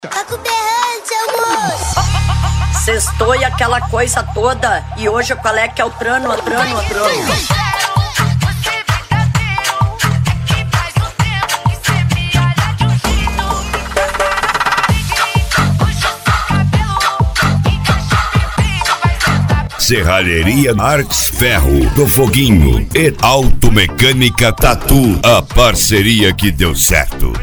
Tá com berrante, amor. Sextou e aquela coisa toda. E hoje qual é que é o trano? Serralheria Marques Ferro do Foguinho e Automecânica Tatu, a parceria que deu certo.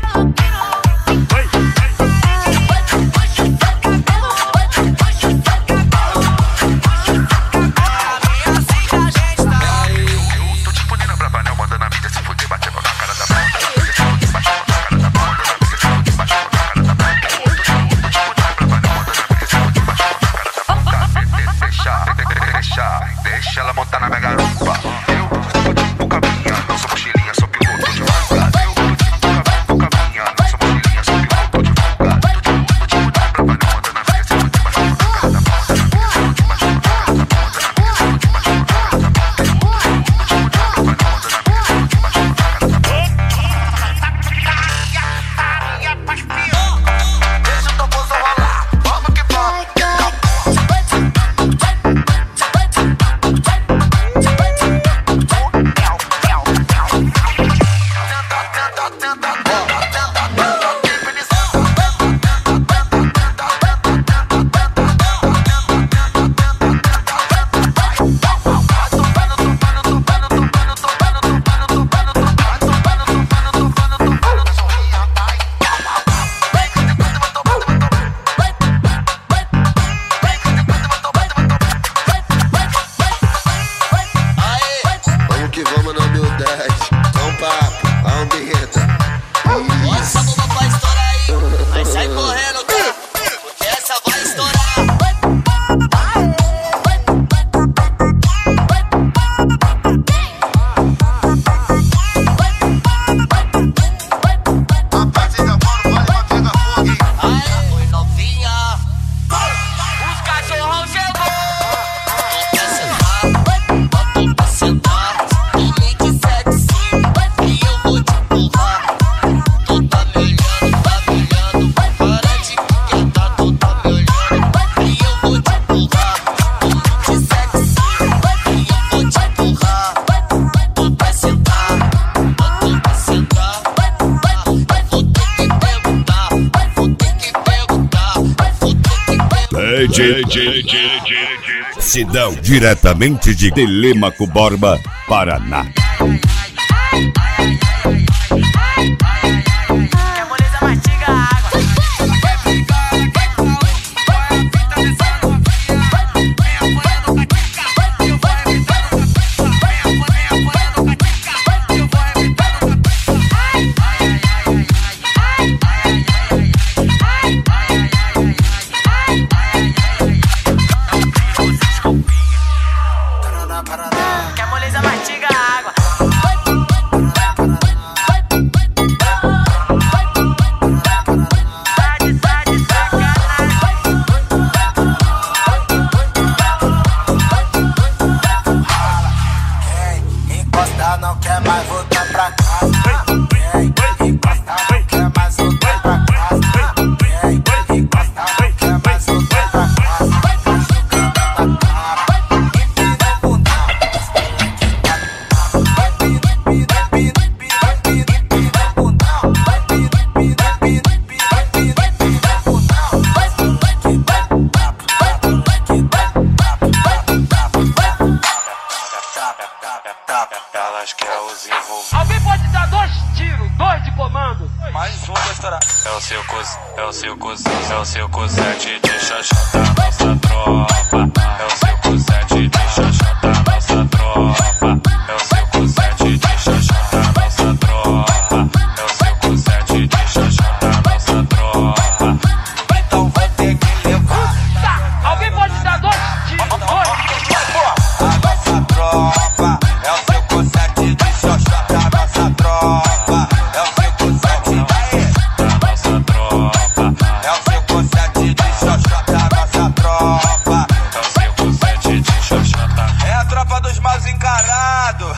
Deixa ela montar na minha garupa. Eu vou tipo caminha, não sou mochilinha, sou piloto de fuga. Eu vou tipo caminha, não sou mochilinha, sou piloto de fuga. Tô tipo da brava, não anda na minha, se for debaixo do cara da bunda, na minha, se for debaixo do cara da bunda, na minha, se for debaixo do cara da bunda. Tô tipo da brava, não anda na minha, se for debaixo do cara da bunda. Deixa o toposo rolar, vamos que vamos. Vamos na humildade, com papo, a ambienta. Bota essa bomba pra estourar aí, mas sai correndo, tá? Porque essa vai estourar. Oi, novinha, os cachorrão chegou. Tô pra sentar. Sidão, diretamente de Telêmaco Borba, Paraná. Quer moleza, mastiga água. Quem encostar não quer mais voltar pra casa. Quem encostar não quer mais voltar pra casa. Quem encostar não quer mais voltar pra casa. Elas querem os envolvidos. Alguém pode dar 2 tiros, 2 de comando? Mais um vai estourar. É o seu cozete de xaxá da nossa tropa. É o seu cozete de xaxá.